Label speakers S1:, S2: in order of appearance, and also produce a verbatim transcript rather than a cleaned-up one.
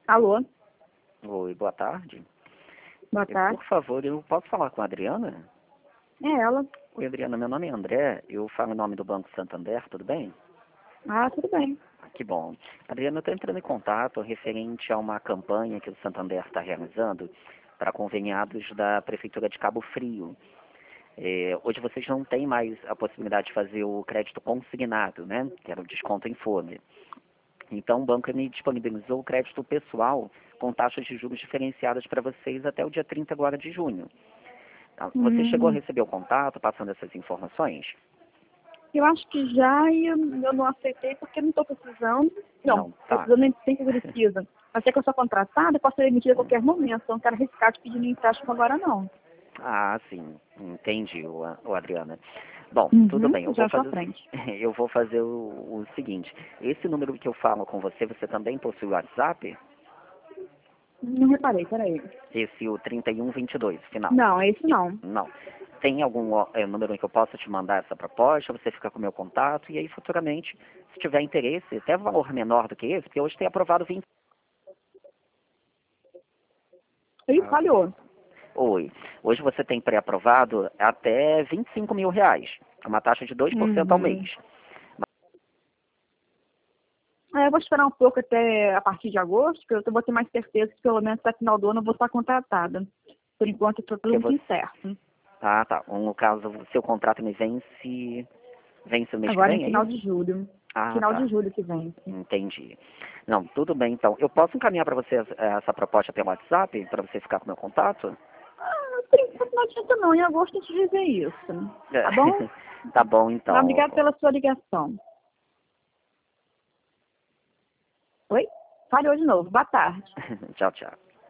S1: Alô,
S2: Oi, boa tarde.
S1: boa
S2: Eh,
S1: tarde.
S2: Por favor, eu posso falar com a Adriana?
S1: É ela.
S2: Oi, Adriana, meu nome é André, eu falo em nome do Banco Santander, tudo bem?
S1: Ah, tudo bem.
S2: Que bom. Adriana, eu estou entrando em contato referente a uma campanha que o Santander está realizando para conveniados da Prefeitura de Cabo Frio. Eh, hoje vocês não têm mais a possibilidade de fazer o crédito consignado, né? Que era o desconto em folha. Então, o banco me disponibilizou o crédito pessoal com taxas de juros diferenciadas para vocês até o dia trinta agora de junho. Tá? Você chegou a
S1: Hum,
S2: receber o contato passando essas informações?
S1: eu acho que já e eu, eu não aceitei porque não estou precisando. Não,
S2: Não, tá.
S1: precisando nem tem que precisa. Mas é que eu sou contratada, posso ser demitida a qualquer momento. Então, não quero arriscar de pedir empréstimo agora, não.
S2: Ah, sim, entendi, o, o Adriana. Bom, tudo
S1: Uhum,
S2: bem, eu
S1: já
S2: vou
S1: estou à
S2: fazer, o
S1: frente.
S2: se- eu vou fazer o, o seguinte. Esse número que eu falo com você, você também possui o WhatsApp?
S1: Não reparei, peraí.
S2: Esse o trinta e um vinte e dois, final.
S1: Não, é esse não.
S2: Não. Tem algum ó, é, número em que eu possa te mandar essa proposta? Você fica com o meu contato e aí futuramente, se tiver interesse, até valor menor do que esse, porque hoje tem aprovado vinte.
S1: Ih,
S2: Ah,
S1: falhou.
S2: oi. Hoje você tem pré-aprovado até vinte e cinco mil reais, uma taxa de dois por cento ao
S1: Uhum.
S2: mês.
S1: É, eu vou esperar um pouco até a partir de agosto, que eu vou ter mais certeza que pelo menos até final do ano eu vou estar contratada. Por enquanto, está tudo
S2: Porque
S1: muito
S2: você.
S1: incerto.
S2: Ah, tá. No caso, o seu contrato me vence. Vence o mês que
S1: Agora em
S2: vem, é
S1: final
S2: isso?
S1: de julho.
S2: Ah,
S1: Final de
S2: tá.
S1: julho que vem.
S2: Entendi. Não, tudo bem então. Eu posso encaminhar para você essa essa proposta pelo WhatsApp, para você ficar com meu contato?
S1: Ah, por enquanto não adianta não. Em agosto a gente revê isso.
S2: É.
S1: Tá bom?
S2: Tá bom
S1: Mas obrigada
S2: então.
S1: pela sua ligação. Oi? Falhou de novo. Boa tarde.
S2: Tchau, tchau.